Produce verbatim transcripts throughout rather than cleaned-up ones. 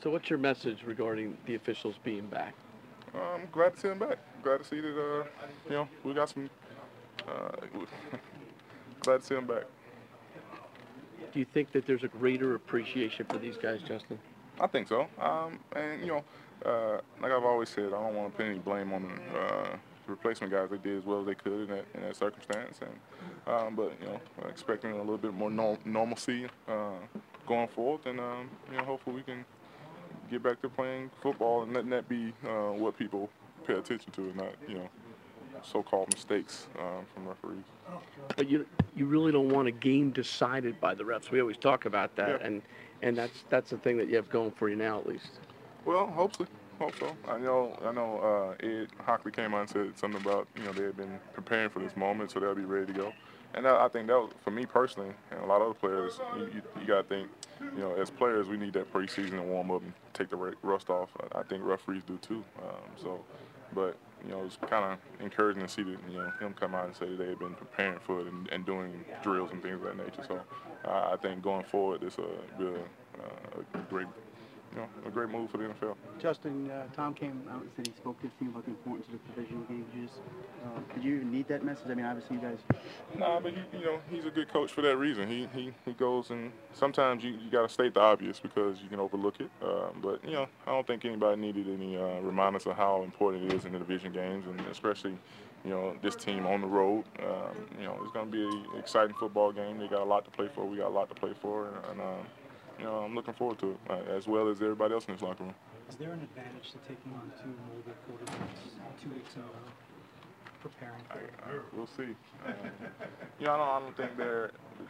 So what's your message regarding the officials being back? I'm glad to see them back. Glad to see that, uh, you know, we got some. Uh, glad to see them back. Do you think that there's a greater appreciation for these guys, Justin? I think so. Um, and you know, uh, like I've always said, I don't want to put any blame on uh, the replacement guys. They did as well as they could in that in that circumstance, and um, but you know, expecting a little bit more norm- normalcy uh, going forward, and um, you know, hopefully we can get back to playing football and letting that be uh, what people pay attention to, and not you know, so-called mistakes uh, from referees. But you you really don't want a game decided by the refs. We always talk about that, Yeah. and and that's that's the thing that you have going for you now, at least. Well, hopefully, hope so. I know, I know. Uh, Ed Hockley came on and said something about you know they had been preparing for this moment, so they'll be ready to go. And I, I think that was, for me personally, and a lot of other players, you, you, you got to think, you know, as players, we need that preseason to warm up and take the rust off. I, I think referees do too. Um, so, but you know, it's kind of encouraging to see that you know him come out and say that they had been preparing for it and, and doing drills and things of that nature. So, uh, I think going forward, it's a, be a, uh, a great you know, a great move for the N F L. Justin, uh, Tom came out and said he spoke to his team about the importance of the division games. Uh, did you even need that message? I mean, obviously you guys. Nah, but he, you know, he's a good coach for that reason. He he, he goes and sometimes you, you got to state the obvious because you can overlook it. Uh, but you know, I don't think anybody needed any uh, reminders of how important it is in the division games, and especially, you know, this team on the road. Um, you know, it's going to be an exciting football game. They got a lot to play for. We got a lot to play for, and. and uh, You know, I'm looking forward to it, uh, as well as everybody else in this locker room. Is there an advantage to taking on two mobile quarterbacks two weeks in a row, preparing for it? I, I, we'll see. Um, you know, I don't, I don't think they're.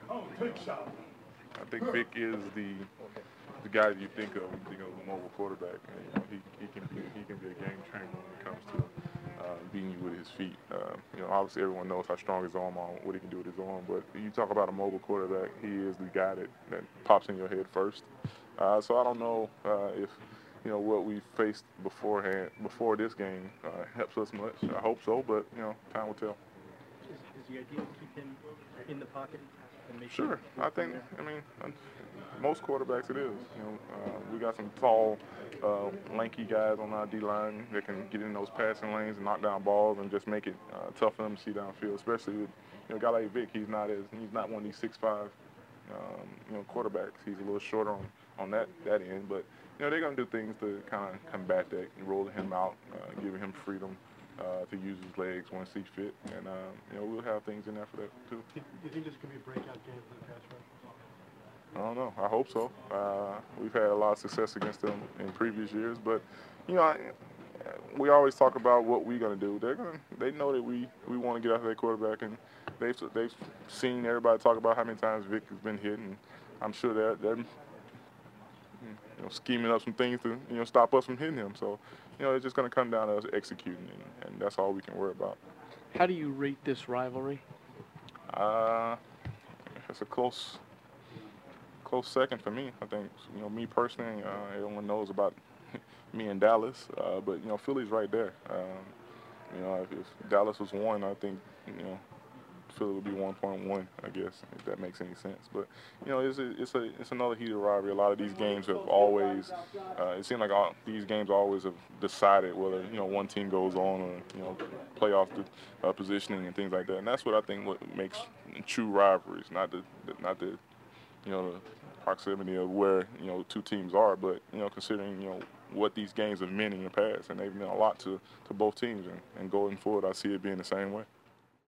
I think Vic is the the guy that you think of when you think of a mobile quarterback. And, you know, he, he can be he can be a game changer when it comes to uh, beating you with his feet. Uh, you know, obviously everyone knows how strong his arm are, what he can do with his arm. But you talk about a mobile quarterback, he is the guy that, that pops in your head first. Uh, so I don't know uh, if you know what we faced beforehand before this game uh, helps us much. I hope so, but you know, time will tell. Is, is the idea to keep him in the pocket and make Sure, sure I think. I mean, most quarterbacks it is. You know, uh, we got some tall, uh, lanky guys on our D line that can get in those passing lanes and knock down balls and just make it uh, tough for them to see downfield. Especially with you know a guy like Vic. He's not as he's not one of these six five um, you know quarterbacks. He's a little shorter on, on that that end, but you know they're gonna do things to kind of combat that, rolling him out, uh, giving him freedom. Uh, to use his legs once he fit, and um, you know we'll have things in there for that too. Do you think this could be a breakout game for the pass rush? I don't know. I hope so. Uh, we've had a lot of success against them in previous years, but you know, I, we always talk about what we're gonna do. They're gonna, they know that we, we want to get after their quarterback, and they've they've seen everybody talk about how many times Vic has been hit, and I'm sure they're they're you know, scheming up some things to you know stop us from hitting him. So, you know, it's just gonna come down to us executing, and, and that's all we can worry about. How do you rate this rivalry? Uh, it's a close. Close second for me. I think, you know, me personally, uh, everyone knows about me and Dallas, uh, but, you know, Philly's right there. Um, you know, if, if Dallas was one, I think, you know, Philly would be one point one, I guess, if that makes any sense. But, you know, it's a, it's a it's another heated rivalry. A lot of these games have always, uh, it seems like all, these games always have decided whether, you know, one team goes on or, you know, playoff uh, positioning and things like that. And that's what I think what makes true rivalries, not the, not the you know, the proximity of where, you know, two teams are, but, you know, considering, you know, what these games have meant in the past, and they've meant a lot to, to both teams, and, and going forward, I see it being the same way.